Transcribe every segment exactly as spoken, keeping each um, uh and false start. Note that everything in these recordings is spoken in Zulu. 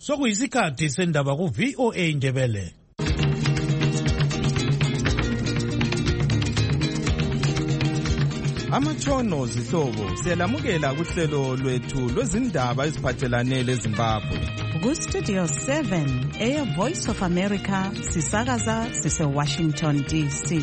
Sokuyisikhathi sendaba ku V O A Ndebele. Amatshono zihlobo siyalamukela kuhlelo lwethu lwezindaba eziphathelane leZimbabwe. Ku Studio seven, Air Voice of America, sisakaza sise Washington D C.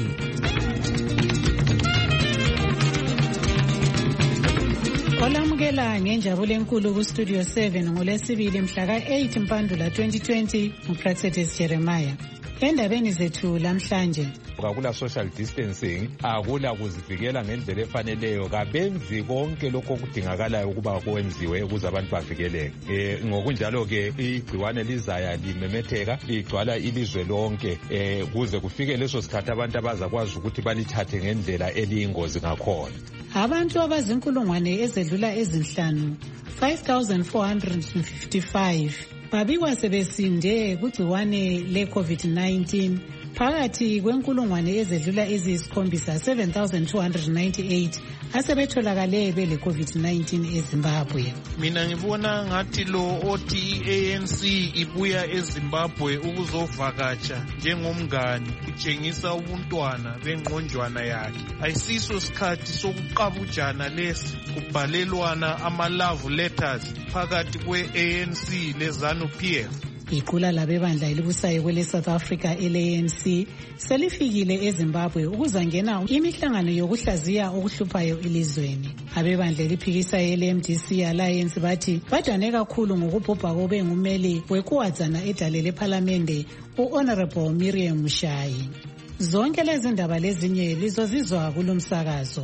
Olamukela ngenjabulo enkulu ku Studio seven ngolesibili mhla ka eight Mpandula twenty twenty uPractice Jeremiah. Endabeni zethu lamhlanje akula social distancing, akula kuzivikela ngendlela efaneleyo, kabenzi konke lokho okudingakalayo ukuba kwenziwe ukuze abantu bavikeleke. Eh ngokunjalo ke igciwane lizaya limemetheka ligcwala ilizwe lonke eh kuze kufike leso sikhathi abantu abazakwazi ukuthi balithathe ngendlela eliyingozi ngakhona. Abantu abazinkulungwane ezedlula ezinhlanu five thousand four hundred fifty-five babikwa sebesinde kugciwane le COVID nineteen phakathi kwenkulungwane ezedlula eziyisikhombisa seven thousand two hundred ninety-eight asebetholakale bele COVID nineteen eZimbabwe. Mina ngibona ngathi lo othi I A N C ibuya eZimbabwe ukuzovakatsha njengomngani utshengisa ubuntwana bengqonjwana yakhe. Ayisiso isikhathi sokuqabujana lesi kubhalelwana ama love letters phakathi kwe A N C leZANU P F. Iqula labebandla elibusayo kwele South Africa L A N C selifikile eZimbabwe ukuzangena imihlangano yokuhlaziya okuhluphayo elizweni. Abebandla eliphikisa L M D C Alliance bathi badane kakhulu ngokubhubha kobe ngumeli wekuwadzana edale leParliament uHonorable Miriam Mshayi. Zonke lezi ndaba lezinye lizozizwa kulomsakazo.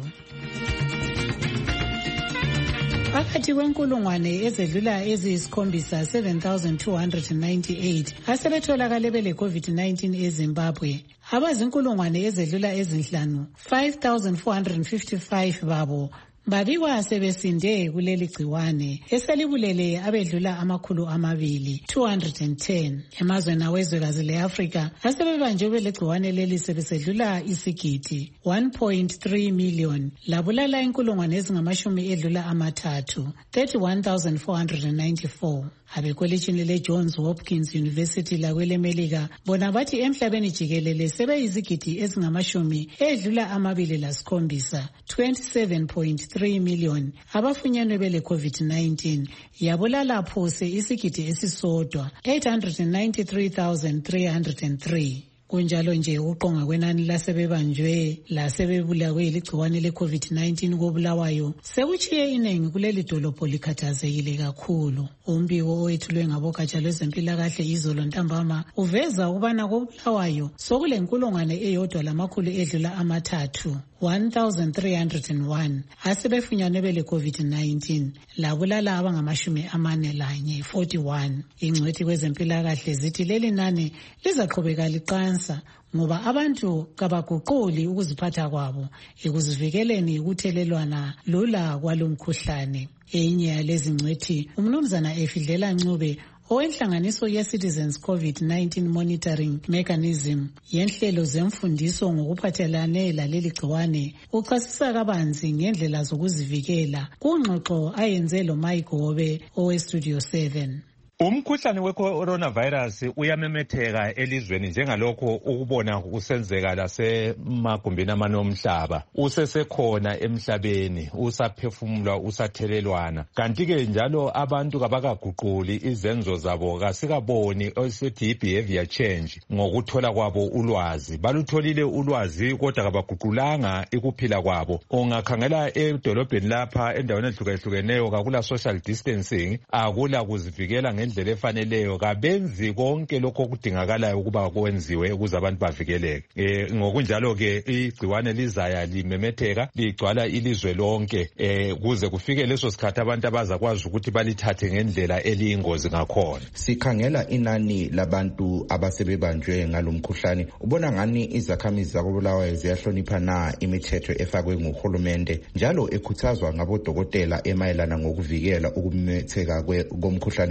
Phakathi kwenkulungwane ezedlula eziyisikhombisa seven thousand two hundred ninety-eight asebetholakale bele COVID nineteen eZimbabwe. Abazinkulungwane ezedlula ezinhlanu five thousand four hundred fifty-five babo babikwa sebesinde kuleli gciwane eselibulele abedlula amakhulu amabili two hundred ten. Emazweni awezwekazi leAfrika asebebanjwe bele gciwane leli sebesedlula isigidi one point three million labulala inkulungwane ezingamashumi edlula amathathu thirty-one thousand four hundred ninety-four. Abekolitshini le-Johns Hopkins University lakwele Melika bona bathi emhlabeni jikelele sebeyizigidi ezingamashumi edlula amabili lasikhombisa twenty-seven point three million abafunyanwe bele COVID nineteen yabulala phose isigidi esisodwa eight hundred ninety-three thousand three hundred three. Kunjalo nje uqonga kwenani lasebebanjwe lasebebulawe iligciwane le-COVID nineteen kobulawayo sekuchiye inengi kuleli dolobho likhathazekile kakhulu. Umbiko owethulwe ngabogatsha lwezempilakahle izolo ntambama uveza ukubana kobulawayo sokule nkulungwane eyodwa lamakhulu edlula amathathu one thousand three hundred one asebefunyanwe bele COVID nineteen labulala abangamashumi amane lanye forty-one. Ingcwethi kwezempilakahle zithi leli nani lizaqhubeka liqansa ngoba abantu kabaguquli ukuziphatha kwabo ekuzivikeleni ukuthelelwana lula kwalomkhuhlane. Enye yalezi ngcwethi umnumzana Efidlela Ncube owenhlanganiso ye-Citizens COVID nineteen Monitoring Mechanism yenhlelo zemfundiso ngokuphathelane laleli gciwane uchasisa kabanzi ngendlela zokuzivikela kungxoxo ayenze lo Mayigobe owe-Studio seven. Umkhuhlane we-coronavirus uyamemetheka elizweni njengalokho ukubona kusenzeka lasemagumbini amane omhlaba. Usesekhona emhlabeni, usaphefumulwa, usathelelwana. Kanti-ke njalo abantu kabakaguquli izenzo zabo, kasikaboni esithi behavior change ngokuthola kwabo ulwazi. Balutholile ulwazi kodwa kabaguqulanga ikuphila kwabo. Ungakhangela edolobheni lapha endaweni ehlukahlukeneyo kakula social distancing, akula kuzivikela ngendlela efaneleyo, kabenzi konke lokho okudingakalayo ukuba kwenziwe ukuze abantu bavikeleke. Eh ngokunjalo ke igciwane lizaya limemetheka ligcwala ilizwe lonke eh kuze kufike leso sikhathi abantu abazakwazi ukuthi balithathe ngendlela eliyingozi ngakhona. Sikhangela inani labantu abasebebanjwe ngalomkhuhlane, ubona ngani izakhamizi zakobulawayo ziyahlonipha na imithetho efakwe nguhulumende njalo ekhuthazwa ngabodokotela emayelana ngokuvikela ukumemetheka komkhuhlane we-COVID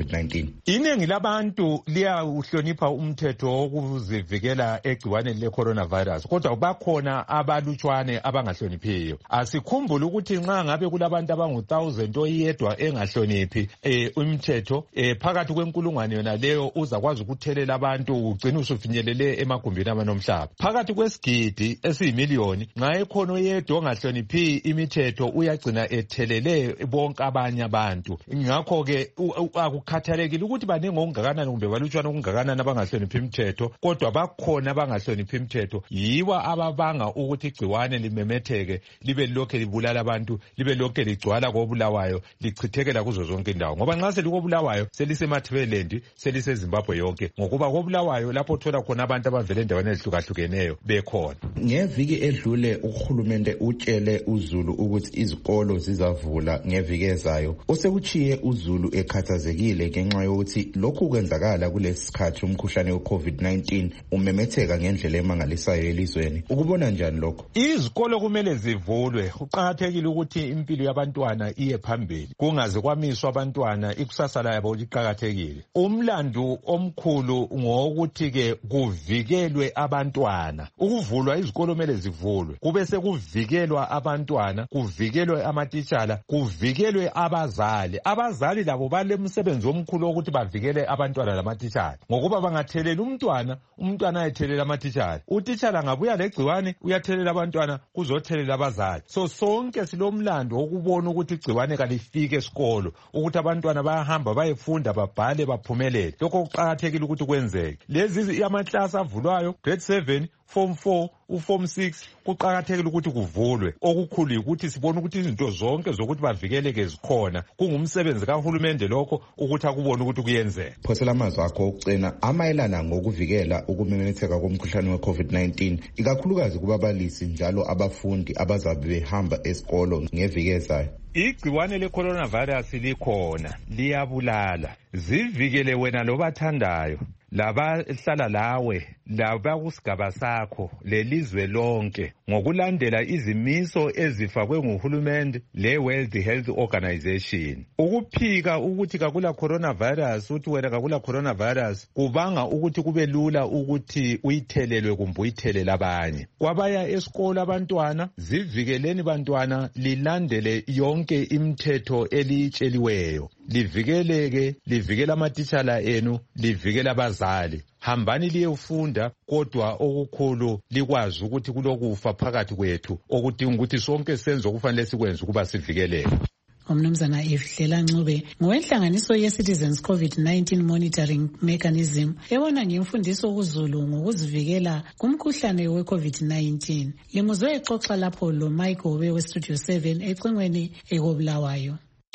COVID nineteen? Iningi labantu liyawuhlonipha umthetho wokuzivikela egciwaneni le-coronavirus, kodwa bakhona abalutshwane abangahloniphiyo. Asikhumbule ukuthi nxa ngabe kulabantu abangu thousand oyedwa engahloniphi eh, umthetho eh, phakathi kwenkulungwane yona leyo uzakwazi ukuthelela abantu ugcine usufinyelele emagumbini amanomhlaba. Phakathi kwesigidi esiyimiliyoni nxa ekhona oyedwa ongahloniphi imithetho uyagcina ethelele bonke abanye abantu. Ngakho ke akukhathalekile ukuthi baningi okungakanani kumbe balutshwana okungakanani abangahloniphi imithetho, kodwa bakhona abangahloniphi imithetho. Yiwa ababanga ukuthi igciwane limemetheke libe lokhe libulala abantu, libe lokhe ligcwala kobulawayo, lichithekela kuzo zonke indawo. Ngoba nxa selikobulawayo selisemathebelendi, seliseZimbabwe yonke, ngokuba kobulawayo lapho thola khona abantu abavele endaweni ezihlukahlukeneyo bekhona. Ngeviki edlule uhulumende utshele uZulu ukuthi izikolo zizavula ngeviki ezayo. Osekuchiye uZulu ekhathazekile ngenxa yokuthi lokhu kwenzakala kulesi sikhathi umkhuhlane we-COVID nineteen umemetheka ngendlela emangalisayo elizweni. Ukubona njani lokho? Izikolo kumele zivulwe. Kuqakathekile ukuthi impilo yabantwana iye phambili, kungaze kwamiswa abantwana, ikusasa labo liqakathekile. Umlandu omkhulu ngokuthi ke kuvikelwe abantwana. Ukuvulwa izikolo kumele zivulwe, kube sekuvikelwa abantwana, kuvikelwe amatitshala, kuvikelwe abazali. Abazali labo balemsebenzi omkhulu ukuthi bavikele abantwana lamatitshala, ngokuba bangathelela umntwana, umntwana ayethelela amatitshala, utitshala ngabuya legciwane uyathelela abantwana kuzothelela abazali. So sonke silomlando wokubona ukuthi igciwane kalifike esikolo, ukuthi abantwana bayahamba bayefunda, babhale, baphumelele. Lokho kuqakathekile ukuthi kwenzeke. Lezi amaklasi avulwayo grade seven, form four, uform six, kuqakathekile ukuthi kuvulwe. Okukhulu ukuthi sibone ukuthi izinto zonke zokuthi bavikeleke zikhona. Kungumsebenzi kahulumende lokho ukuthi akubone ukuthi kuyenzeka. Phosela amazwi akho okucina amayelana ngokuvikela ukumemetheka komkhuhlane we-COVID nineteen, ikakhulukazi kubabalisi njalo abafundi abazabe behamba esikolo ngeviki ezayo. Igciwane le-coronavirus likhona, liyabulala. Zivikele wena lobathandayo, labahlala lawe, labakusigaba sakho, lelizwe lonke, ngokulandela izimiso ezifakwe nguhulumende le-World Health Organization. Ukuphika ukuthi kakula coronavirus, uthi wena kakula coronavirus, kubanga ukuthi kube lula ukuthi uyithelelwe kumbe uyithelele abanye. Kwabaya esikolo abantwana, zivikeleni bantwana, lilandele yonke imithetho elitsheliweyo. Livikeleke, livikela amatitshala enu, livikela abazali. Hambani liyefunda, kodwa okukhulu likwazi ukuthi kulokufa phakathi kwethu, okudinga ukuthi sonke senze okufanele sikwenze ukuba sivikeleke. Umnumzana Ifhlela Ncube ngowenhlanganiso ye-Citizens COVID nineteen Monitoring Mechanism ebona ngemfundiso kuZulu ngokuzivikela kumkhuhlane we-COVID nineteen. Limuzwe exoxa lapho lo Mike Obe we-Studio seven ecingweni ekobulawayo.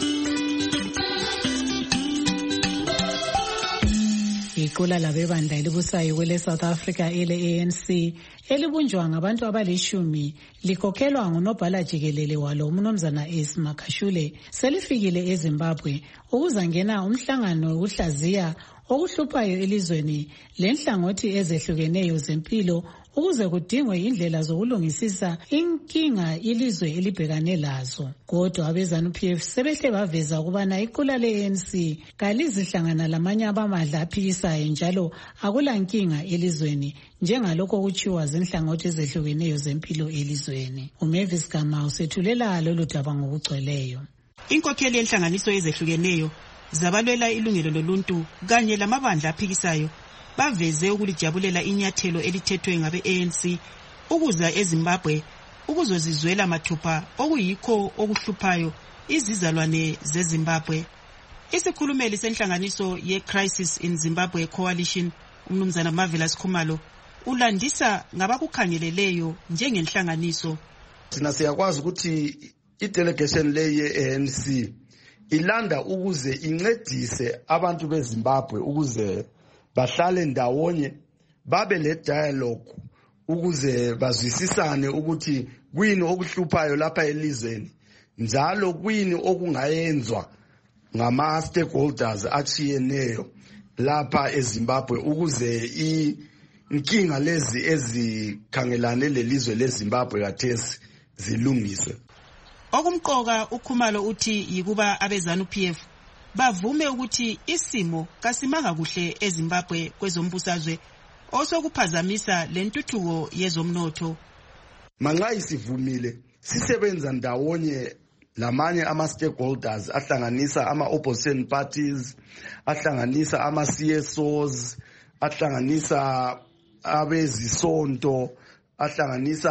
Iqula labebandla elibusayo kwele South Africa ele-A N C elibunjwa ngabantu abalishumi likhokhelwa ngunobhala jikelele walo umnumzana Ace Makashule selifikile eZimbabwe ukuzangena umhlangano wokuhlaziya okuhluphayo elizweni lenhlangothi ezehlukeneyo zempilo ukuze kudingwe indlela zokulungisisa inkinga ilizwe elibhekane lazo. Kodwa abeZANU-P F sebehle baveza ukubana iqula le-A N C kalizihlangana lamanye abamadla aphikisayo njalo akula nkinga elizweni njengalokho kutshiwa zinhlangothi ezehlukeneyo zempilo elizweni. uMavis Gama usethulela lolu daba ngokugcweleyo. Inkokheli yenhlanganiso ezehlukeneyo zabalwela ilungelo loluntu kanye lamabandla aphikisayo baveze ukulijabulela inyathelo elithethwe ngabe-A N C ukuza eZimbabwe ukuzozizwela mathupha okuyikho okuhluphayo izizalwane zeZimbabwe. Isikhulumeli senhlanganiso ye-Crisis in Zimbabwe Coalition umnumzana Marvelous Khumalo ulandisa ngabakukhangeleleyo njengenhlanganiso. Thina siyakwazi ukuthi i-delegation le ye-A N C ilanda ukuze incedise abantu beZimbabwe ukuze bahlale ndawonye babe le dialogue ukuze bazwisisane ukuthi kuyini okuhluphayo lapha elizweni njalo kuyini okungayenzwa ngama stakeholders achiyeneyo lapha eZimbabwe ukuze inkinga lezi ezikhangelane lelizwe leZimbabwe kathesi zilungiswe. Okumqoka uKhumalo uthi yikuba abeZANU-P F bavume ukuthi isimo kasimanga kuhle eZimbabwe kwezombusazwe osokuphazamisa lentuthuko yezomnotho. Manxa isivumile sisebenza ndawonye lamanye ama stakeholders ahlanganisa ama opposition parties, ahlanganisa ama C S Os, ahlanganisa abezisonto, ahlanganisa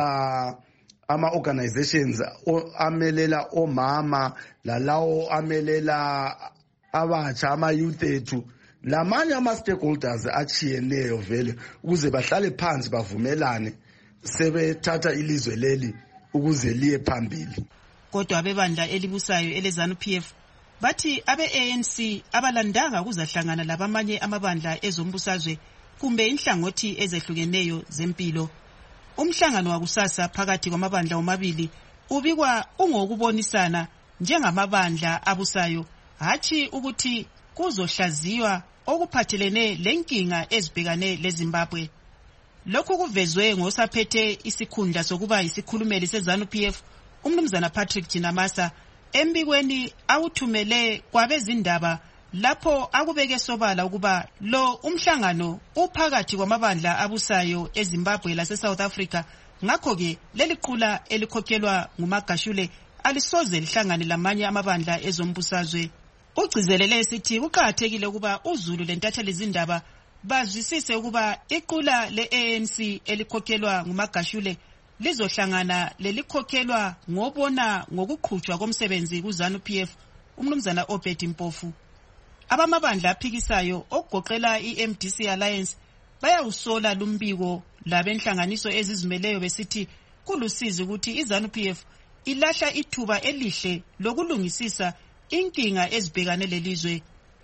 ama organizations amelela omama lalawo amelela abatsha ama youth ethu, lamanye ama stakeholders achiyeneyo vele ukuze bahlale phansi bavumelane sebethatha ilizwe leli ukuze liye phambili. Kodwa abebandla elibusayo eleZANU P F bathi abe-A N C abalandanga kuzahlangana labamanye amabandla ezombusazwe kumbe inhlangothi ezehlukeneyo zempilo. Umhlangano wakusasa phakathi kwamabandla omabili ubikwa ungokubonisana njengamabandla abusayo, hathi ukuthi kuzohlaziywa okuphathelene lenkinga ezibhekane leZimbabwe. Lokhu kuvezwe ngosaphethe isikhundla sokuba isikhulumeli seZANU P F umnumzana Patrick Jinamasa embikweni awuthumele kwabezindaba lapho akubeke sobala ukuba lo umhlangano uphakathi kwamabandla abusayo eZimbabwe lase South Africa, ngakho ke leli qula elikhokhelwa nguMagashule alisoze lihlangane lamanye amabandla ezombusazwe. Ugcizelele esithi kuqhakathekile ukuba uZulu lentatheli izindaba bazwisise ukuba iqula le-A N C elikhokhelwa nguMagashule lizohlangana lelikhokhelwa ngobona ngokuqhutshwa komsebenzi kuZANU P F umnumzana Obed Mpofu. Abamabandla aphikisayo okugoqela i-M D C Alliance bayawusola lumbiko labenhlanganiso ezizimeleyo besithi kulusizi ukuthi iZANU P F ilahla ithuba elihle lokulungisisa inkinga ezibhekane lelizwe.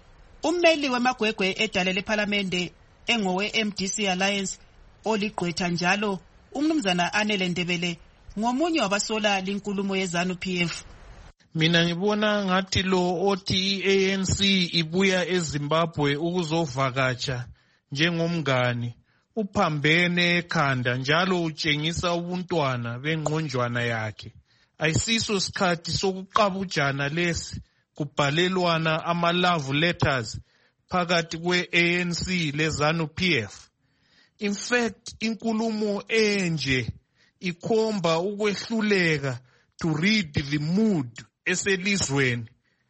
Ummeli wemagwegwe edale leParliamente engowe M D C Alliance oligqwetha njalo umnumzana Anele Ndebele ngomunye wabasola linkulumo yeZANU P F. Mina ngibona ngathi lo othi i-A N C ibuya eZimbabwe ukuzovakatsha njengomngani uphambene ekhanda njalo utshengisa ubuntwana bengqonjwana yakhe. Ayisiso sikhathi sokuqabujana lesi kubhalelwana ama love letters phakathi kwe-A N C leZANU P F. In fact, inkulumo enje ikhomba ukwehluleka to read the mood eselizweni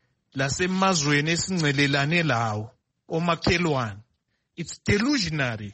lasemazweni esingcelelane lawo omakhelwane. It's delusionary.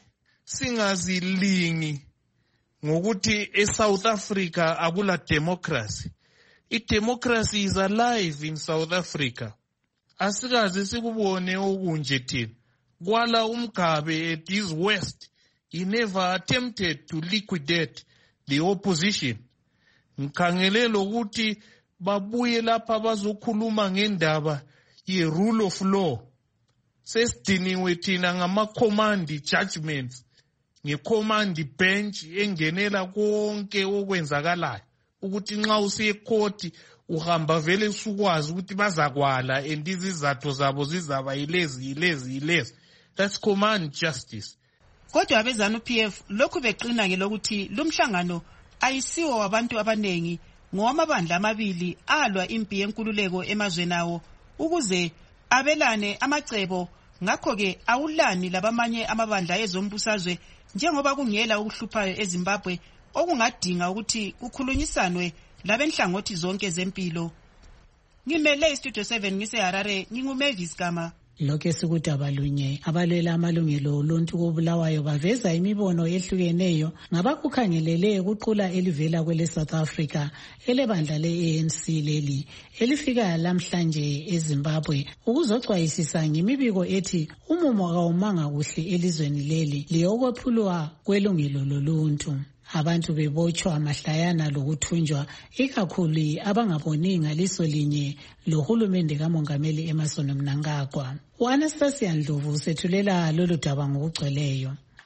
Singazilingi ngokuthi eSouth Africa akula democracy. I-democracy is alive in South Africa. Asikaze sikubone okunje thina. Kwala uMgabe at his worst, he never attempted to liquidate the opposition. Ngikhangelelo ukuthi babuye lapha bazokhuluma ngendaba ye-rule of law. Sesidiniwe thina ngama-command judgments, nge-command bench engenela konke okwenzakalayo. Ukuthi nxa usiye ecourt uhamba vele usukwazi ukuthi bazakwala and izizathu zabo zizaba yilezi yilezi yilezi. That's command justice. Kodwa abeZANU P F lokhu beqina ngelokuthi lumhlangano ayisiwo wabantu abanengi ngomabandla amabili alwa impi yenkululeko emazweni awo ukuze abelane amacebo, ngakho ke awulani labamanye amabandla ezombusazwe njengoba kungela ukuhluphayo eZimbabwe okungadinga ukuthi kukhulunyiswanwe labenhlangothi zonke zempilo. Ngimele iStudio seven ngise Harare, nginguMavis Gama. Lokho esikuthi abalunye abalwela amalungelo oluntu kobulawayo baveza imibono ehlukeneyo ngabakukhangelele kuqula elivela kwele South Africa elebandla le-A N C leli elifika lamhlanje eZimbabwe ukuzoxwayisisa ngemibiko ethi umumo kawumanga kuhle elizweni leli liyokwephulwa kwelungelo loluntu. Abantu bebotshwa mahlayana lokuthunjwa ikakhulu abangaboni ngaliso linye lohulumende kamongameli Emmerson Mnangagwa. U-Anastasia Ndlovu usethulela lolu daba ngokugcweleyo.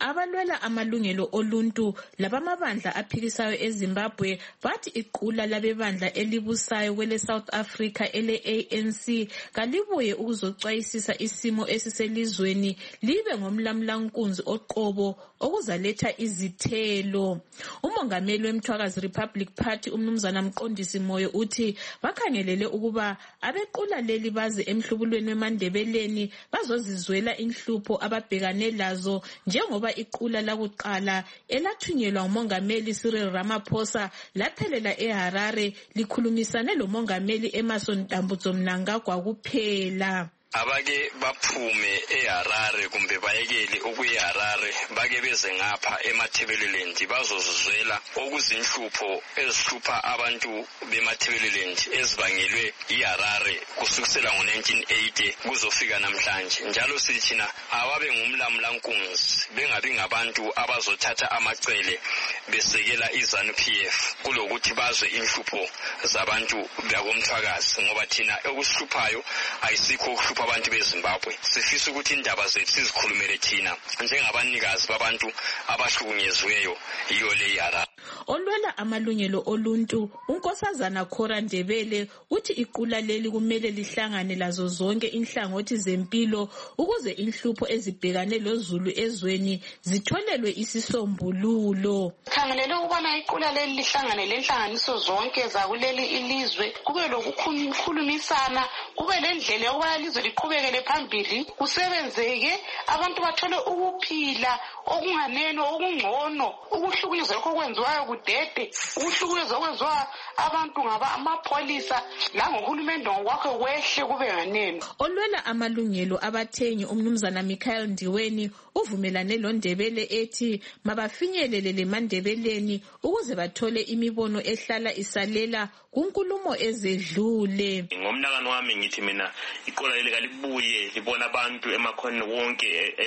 Abalwela amalungelo oluntu labamabandla aphikisayo eZimbabwe bathi iqula labebandla elibusayo kwele South Africa ele A N C kalibuye ukuzocwayisisa isimo esiselizweni libe ngomlamlankunzi oqobo okuzaletha izithelo. Umongameli wemthwakazi Republic Party umnumzana Mqondisi Moyo uthi bakhangelele ukuba abequla leli baze emhlubulweni wemandebeleni bazozizwela inhlupho ababhekane lazo njengoba iqula lakuqala elathunyelwa umongameli Cyril Ramaphosa laphelela eHarare likhulumisane lomongameli Emmerson Dambudzo Mnangagwa kuphela. Abake baphume eHarare kumbe bayekele ukuyiHarare bake beze ngapha eMatabeleland bazozizwela okuzinhlupho ezihlupha abantu beMatabeleland ezibangelwe iHarare kusukela ngo nineteen eighty kuzofika namhlanje. Njalo sithina awabe ngumlamlankunzi bengabi ngabantu abazothatha amacele besekela iZanu P F kulokuthi bazwe inhlupho zabantu bakomthwakazi ngoba thina okuhluphayo ayisikho ukuhlupha abantu beZimbabwe. Sifisa ukuthi indaba zethu sizikhulumele thina njengabanikazi babantu abahlukunyeziweyo iyo le yara. Olwela amalungelo oluntu unkosazana Khora Ndebele uthi iqula leli kumele lihlangane lazo zonke inhlangothi zempilo ukuze inhlupho ezibhekane lozulu ezweni zitholelwe isisombululo. Khangelele ukubona iqula leli lihlangane lenhlanganiso zonke zakuleli ilizwe kube lokukhulumisana kube lendlela yokuba ilizwe liqhubekele phambili kusebenzeke abantu bathole ukuphila okunganeno okungcono ukuhlukunyezwa lokho kwenziwayo kudede ukuhlukunyezwa kwenziwa abantu ngaba amapholisa langohulumende ngokwakhe kwehle kube nganeno. Olwela amalungelo abathengi umnumzana Michael Ndiweni uvumelane loNdebele ethi mabafinyelele leMandebeleni ukuze bathole imibono ehlala isalela kunkulumo ezedlule. Ngomnakano wami ngithi mina iqola leli kalibuye libona abantu emakhoneni wonke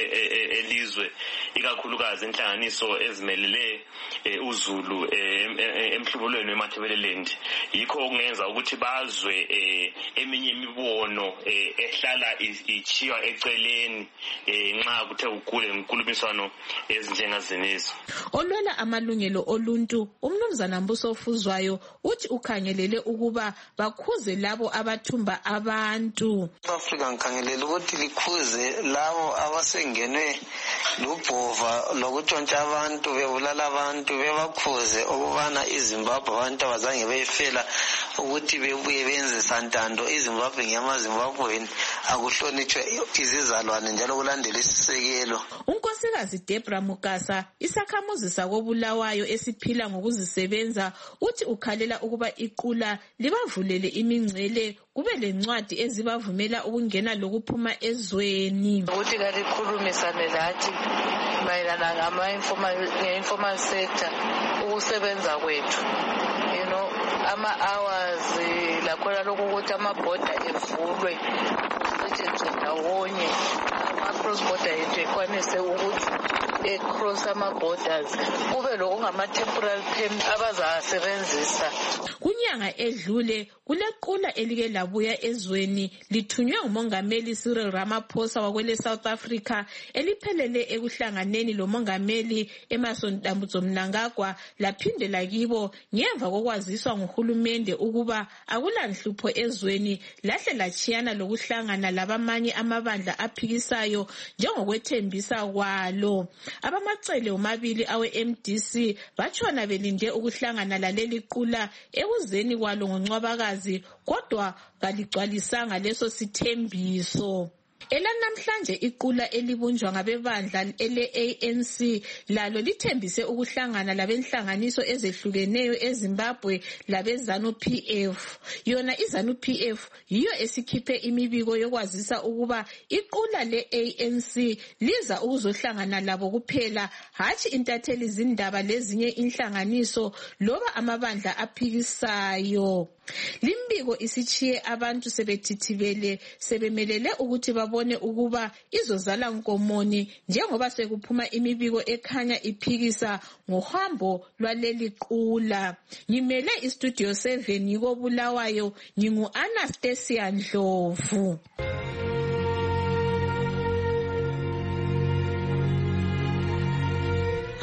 elizwe ikakhulukazi inhlanganiso ezimelele uZulu emhlubulweni weMatabeleland. Yikho okungenza ukuthi bazwe eminye imibono ehlala ichiwa eceleni nxa kuthe ukule inkulumiswano ezinjengazenezo. Olwela amalungelo oluntu umnumzana Mbuso Fuzwayo uthi ukhangelele ukuba bakhuze labo abathumba abantu. Africa ngikhangelele ukuthi likhuze labo abasengenwe lubhova lokutshontsha abantu bebulala abantu bebakhuze ukubana iZimbabwe abantu abazange beyifela ukuthi bebuye benze santando. iZimbabwe ngiyamaZimbabweni akuhlonitshwe izizalwane njalo kulandela isisekelo. Unkosikazi Debra Mukasa isakhamuzi sakobulawayo esiphila ngokuzisebenza uthi ukhalela ukuba iqula libavulele imingcele kube lencwadi ezibavumela ukungena lokuphuma ezweni. Ukuthi kalikhulumisane lathi mayelana ngama-informal sector ukusebenza kwethu. You know, ama-hours lakhona lokhu ukuthi amabhoda evulwe kusetshenzwe ndawonye ama-cross border yethu ekwanise ukuthi e-cross ama-borders kube lokungama-temporal permit abazasebenzisa. Kunyanga edlule kulequla elike labuya ezweni lithunywe umongameli Cyril Ramaphosa wakwele South Africa eliphelele ekuhlanganeni lomongameli Emmerson Dambudzo Mnangagwa laphindela kibo ngemva kokwaziswa nguhulumende ukuba akulanhlupho ezweni lahle lachiyana lokuhlangana labamanye amabandla aphikisayo njengokwethembisa kwalo. Abamacele omabili awe M D C batshona belinde ukuhlangana laleli qula ekuzeni kwalo ngoNcwabakazi kodwa kaligcwalisanga leso sithembiso. Elanamhlanje iqula elibunjwa ngabebandla ele A N C lalo lithembise ukuhlangana labenhlanganiso ezehlukeneyo eZimbabwe labeZanu P F. Yona iZanu P F yiyo esikhiphe imibiko yokwazisa ukuba iqula le A N C liza ukuzohlangana labo kuphela hatshi intatheli zindaba lezinye inhlanganiso loba amabandla aphikisayo. Limbiko isichiye abantu sebethithibele sebemelele ukuthi babone ukuba izozala nkomoni njengoba sekuphuma imibiko ekhanya iphikisa ngohambo lwaleli qula. Ngimele istudio seven yikobulawayo ngingu Anastasia Ndlovu.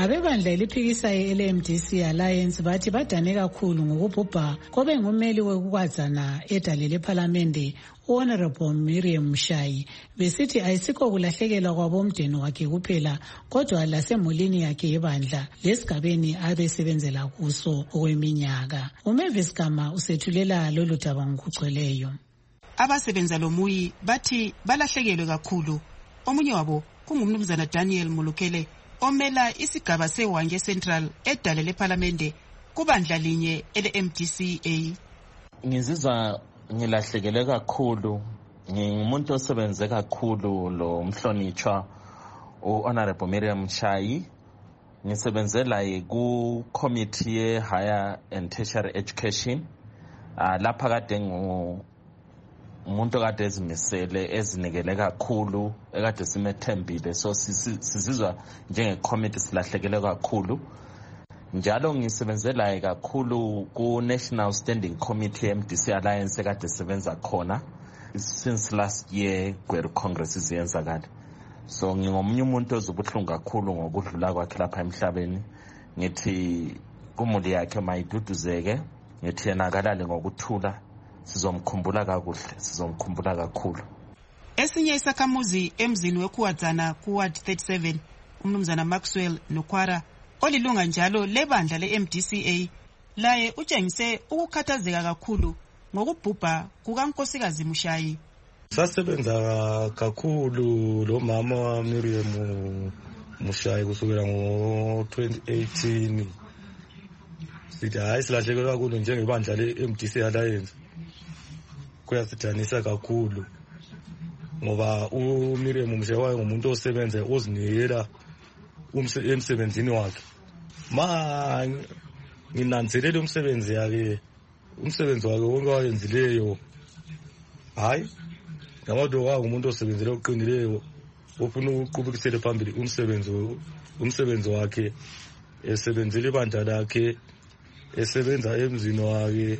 Abebandla eliphikisayo ele-M D C Alliance bathi badane kakhulu ngokubhubha kobe ngumeli wokukwazana edale lephalamende u-Honorable Miriam Mshayi, besithi ayisikho kulahlekelwa kwabomdeni wakhe kuphela kodwa lasemulini yakhe yebandla lesigabeni abesebenzela kuso okweminyaka. uMavis Gama usethulela lolu daba ngokugcweleyo. Abasebenza lomuyi bathi balahlekelwe kakhulu. Omunye wabo kungumnumzana Daniel Mulukele omela isigaba seWange Central edale lephalamende kubandla linye ele-M D C A. Ngizizwa ngilahlekele kakhulu, ngingumuntu osebenze kakhulu lo mhlonitshwa u-Honorable Miriam Mshayi. Ngisebenzela ku committee ye higher and tertiary education. Uh, lapha kade ngu umuntu kade ezimisele ezinikele kakhulu ekade simethembile, so sizizwa njenge committee silahlekele kakhulu. Njalo ngisebenzela kakhulu ku National Standing Committee M D C Alliance ekade sebenza khona since last year Gweru Congress iziyenzakala. So ngingomunye umuntu ozobuhlungu kakhulu ngokudlula kwakhe lapha emhlabeni. Ngithi kumuli yakhe mayiduduzeke, ngithi yena kalale ngokuthula, sizomkhumbula kakuhle, sizomkhumbula kakhulu. Esinye isakhamuzi emzini wekuwadzana ku Ward thirty-seven, umnumzana Maxwell Nokwara olilunga njalo lebandla le-M D C A, laye utshengise ukukhathazeka kakhulu ngokubhubha kukankosikazi Mshayi. Sasebenza kakhulu lo mama wa Miriam Mshayi kusukela ngo twenty eighteen. Sithi hayi silahlekelwe kakhulu njengebandla le-M D C Alliance. Kuyasidanisa kakhulu ngoba uMiriam Mshayi wayengumuntu osebenza ozinikela emsebenzini wakhe. Ma nginanzelele umsebenzi yakhe, umsebenzi wakhe wonke wayenzileyo. Hayi ngabantu wangumuntu osebenzele oqinileyo ofuna ukuqhubekisela phambili umsebenzi umsebenzi wakhe, esebenzele ibandla lakhe, esebenza emzini wakhe.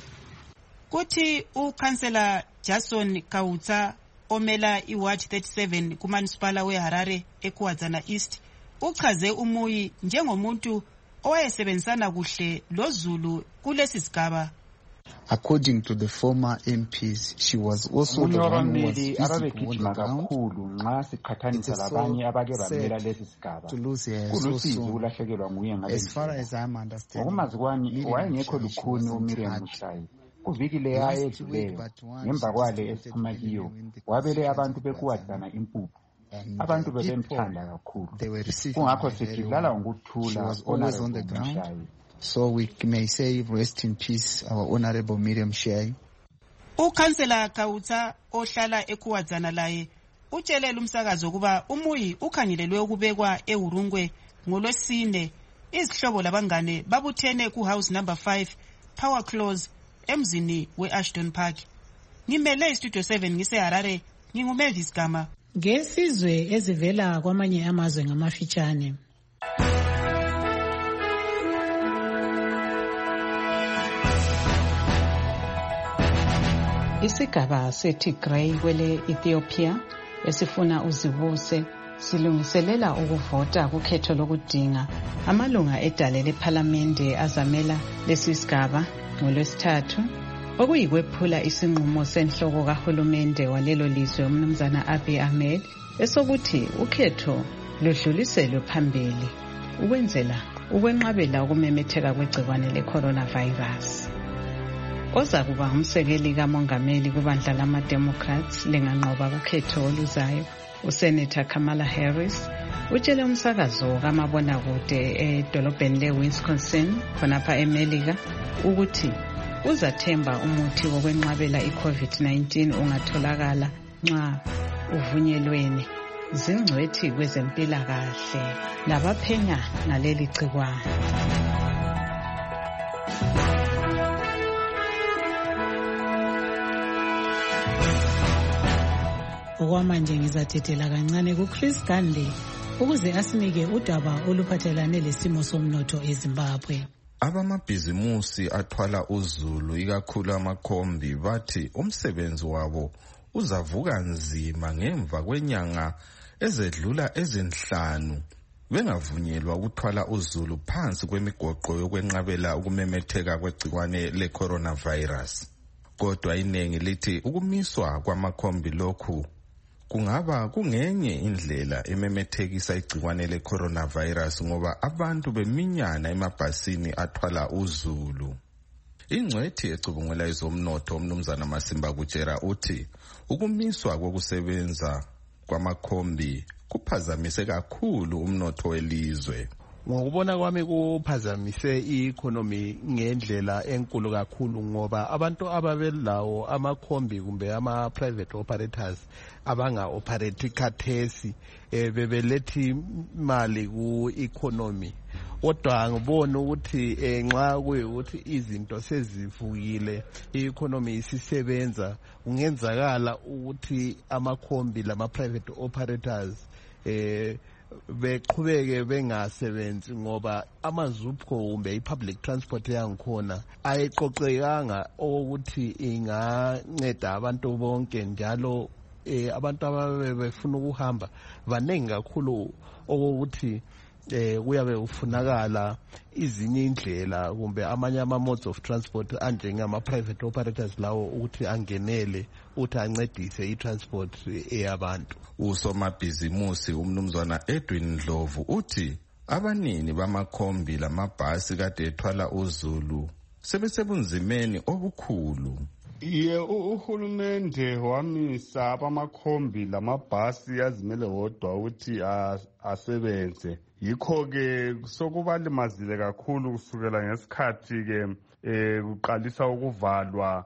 Kuthi uKhansela Jason Kautsa omela iWard thirty-seven kuMunicipal weHarare eKwazana East uchaze umuyi njengomuntu owayesebenzisana kuhle lozulu kulesi sigaba. According to the former M Ps, she was also the one who was ababegijima kakhulu nxa siqhathanisa labanye abake bamela lesi sigaba. Kulusizi ukulahlekelwa nguye ngalesi. Ngokumazi kwami wayengekho lukhuni uMiriam Mshayi. Kuviki leya edluleyo ngemva kwale esiphuma kiyo wabele abantu bekuwadzana impuphu. Abantu bebemthanda kakhulu. Kungakho sithi lala ngokuthula Honorable Mshayi. So we may say rest in peace our Honorable Miriam Mshayi. uKhansela Kautsa ohlala ekuwadzana laye utshelela umsakazo kuba umuyi ukhangelelwe ukubekwa eHurungwe ngolwesine. Izihlobo labangane babuthene ku house number five Power Close emzini we-Ashton Park. Ngimele istudio seven ngiseHarare, nginguMavis Gama. Ngesizwe ezivela kwamanye amazwe ngamafitshane. Isigaba seTigray kwele Ethiopia esifuna uzibuse silungiselela ukuvota kukhetho lokudinga amalunga edale lephalamende azamela lesi sigaba ngolwesithathu, okuyikwephula isinqumo senhloko kahulumende walelo lizwe umnumzana Abiy Ahmed esokuthi ukhetho ludluliselwe phambili ukwenzela ukwenqabela ukumemetheka kwegciwane le-coronavirus. Ozakuba umsekeli kamongameli kubandla lama-Democrats linganqoba kukhetho oluzayo, uSenator Kamala Harris utshele umsakazo kamabonakude edolobheni le-Wisconsin khonapha eMelika ukuthi uzathemba umuthi wokwenqabela i-COVID nineteen ungatholakala nxa uvunyelweni zingcwethi kwezempilakahle labaphenya ngaleli gciwane. Okwamanje ngizathethela kancane kuChris Gande ukuze asinike udaba oluphathelane lesimo somnotho eZimbabwe. Abamabhizimusi athwala uzulu ikakhulu amakhombi bathi umsebenzi wabo uzavuka nzima ngemva kwenyanga ezedlula ezinhlanu bengavunyelwa ukuthwala uzulu phansi kwemigoqo yokwenqabela ukumemetheka kwegciwane le-coronavirus. Kodwa iningi lithi ukumiswa kwamakhombi lokhu kungaba kungenye indlela ememethekisa igciwane le-coronavirus ngoba abantu beminyana emabhasini athwala uzulu. Ingcwethi ecubungula izomnotho umnumzana Masimba Kutshera uthi ukumiswa kokusebenza kwamakhombi kuphazamise kakhulu umnotho welizwe. Ngokubona kwami kuphazamise i-economy ngendlela enkulu kakhulu ngoba abantu ababelawo amakhombi kumbe ama-private operators abanga-operate khathesi eh, bebelethi imali ku-economy. Kodwa ngibona ukuthi eh, nxa kuyukuthi izinto sezivukile i-economy isisebenza kungenzakala ukuthi amakhombi lama-private operators eh beqhubeke bengasebenzi ngoba amazupho kumbe i-public transport yangikhona ayiqoqekanga ukuthi inganceda abantu bonke njalo eh, abantu ababe befuna ukuhamba baningi kakhulu okokuthi eh kuyabe ufunakala izinye indlela kumbe amanye ama modes of transport anjengama private operators lawo ukuthi angenele uthi ancedise i-transport eyabantu. Usomabhizimusi umnumzwana Edwin Ndlovu uthi abanini bamakhombi lamabhasi kade ethwala uzulu sebesebunzimeni obukhulu. Iye uhulumende wamisa abamakhombi lamabhasi yazimele wodwa ukuthi asebenze. Yikho ke sokubalimazile kakhulu kusukela ngesikhathi ke eh kuqalisa ukuvalwa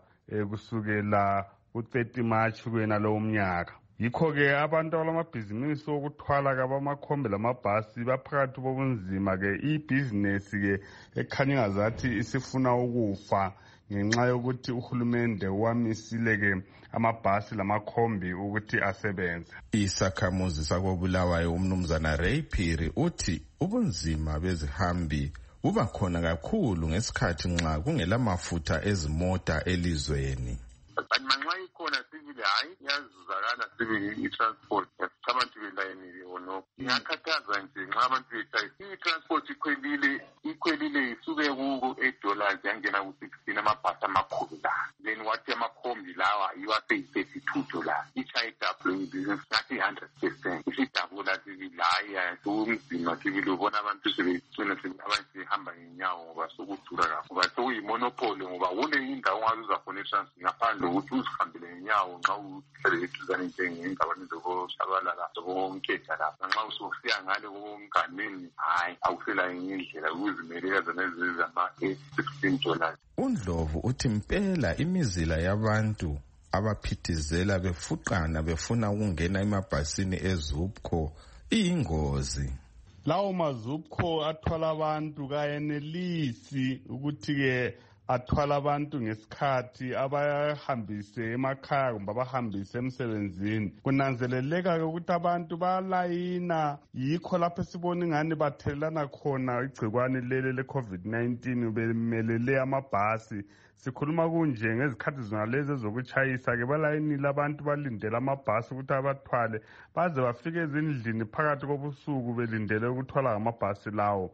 kusukela u-thirty March kwena lo mnyaka. Yikho ke abantu abalamabhizinisi okuthwala kabamakhombi lamabhasi baphakathi bobunzima ke ibhizinesi ke ekhanya ngazathi isifuna ukufa ngenxa yokuthi uhulumende wamisile ke amabhasi lamakhombi ukuthi asebenze. Isakhamuzi sakobulawayo umnumzana Ray Phiri uthi ubunzima bezihambi buba khona kakhulu ngesikhathi nxa kungela mafutha ezimota elizweni. Manxa ikhona sibili hayi yazuzakala sibili i-transport abantu belayinile ono ngiyakhathaza nje nxa abantu bethayi i-transport ikhwelile ikhwelile isuke kuko eight-dollars yangena ku-sixteen amabhasi amakhulu la then wathi amakhombi lawa iwase i-thirty-two dollars ichayidablo ibhizinisi ngathi i-hundred percent isidabula sibili hayi umzima sibili ubona abantu sebecina abantu behamba ngenyawo ngoba sokudura kakhulu ngoba sokuyimonopoly ngoba kule indawo ongaze uzafuna i-transport ngaphandle ukuthi uzihambele ngenyawo nxa uhlele eduzane njengendaweni zokoshabalala zonketha lapha nxa usufika ngale komnganeni hayi awusela enye indlela ukuzimelela zona ezizama-sixteen dollars. uNdlovu uthi impela imizila yabantu abaphithizela befuqana befuna ukungena emabhasini ezupco iyingozi. Lawo mazupco athwala abantu kayenelisi ukuthi ke athwala abantu ngesikhathi abahambise emakhaya kumbe abahambise emsebenzini. Kunanzeleleka ukuthi abantu balayina yikho lapho sibona ingane bathelelana khona igcikwane lele le-COVID nineteen bemelele amabhasi. Sikhuluma kunje ngezikhathi zonalezi ezokutshayisa ke balayinile abantu balindele amabhasi ukuthi abathwale baze bafike ezindlini phakathi kobusuku belindele ukuthwala ngamabhasi lawo.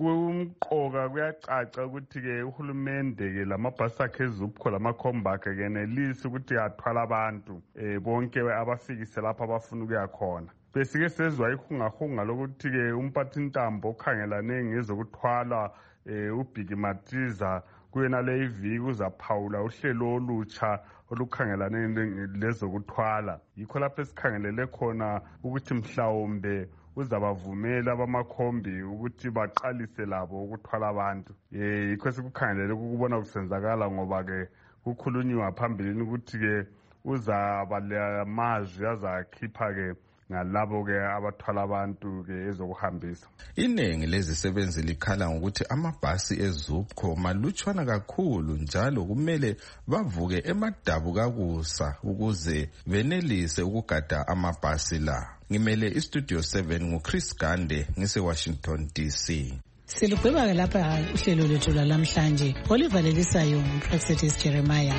Kumqoka kuyacaca ukuthi ke uhulumende ke lamabhasi akhe ezupco lamakhombi akhe kenelisi ukuthi athwala abantu eh bonke abafikise lapha abafuna ukuya khona. Besike sezwa ihungahunga lokuthi ke umphathintambo okhangelane ngezokuthwala eh uBhiki Matiza kuyena le iviki uzaphawula uhlelo olutsha olukhangelane lezokuthwala. Yikho lapho esikhangelele khona ukuthi mhlawumbe uzabavumela abamakhombi ukuthi baqalise labo ukuthwala abantu. Eh yikho sikukhangelele ukubona kusenzakala ngoba ke kukhulunywa phambilini ukuthi ke uzaba lamazwi azakhipha ke ngalabo ke abathwala abantu ke ezokuhambisa. Iningi lezisebenzi likhala ngokuthi amabhasi ezupco malutshwana kakhulu njalo kumele bavuke emadabu kakusa ukuze benelise ukugada amabhasi la. Ngimele istudio seven nguChris Gande ngise Washington D C. Silugqiba lapha uhlelo lethu lamhlanje. Olivalelisayo uPraxetis Jeremiah.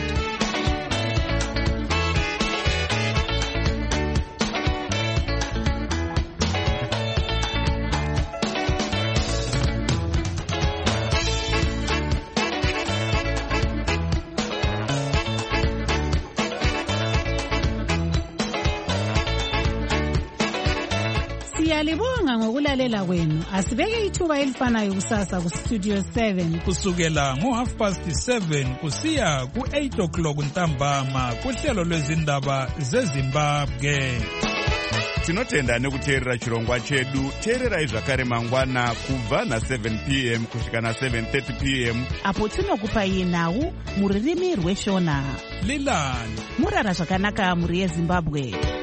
Siyalibonga ngokulalela kwenu. Asibeke ithuba elifanayo kusasa ku Studio seven. Kusukela ngo half past seven kusiya ku eight o'clock ntambama kuhlelo lwezindaba zeZimbabwe. Tinotenda nekuteerera chirongwa chedu. Teererai zvakare mangwana kubva na seven p m kusvika na seven thirty p m apo tinokupai nhau muririmi rweshona. Lilani murara zvakanaka muri yeZimbabwe.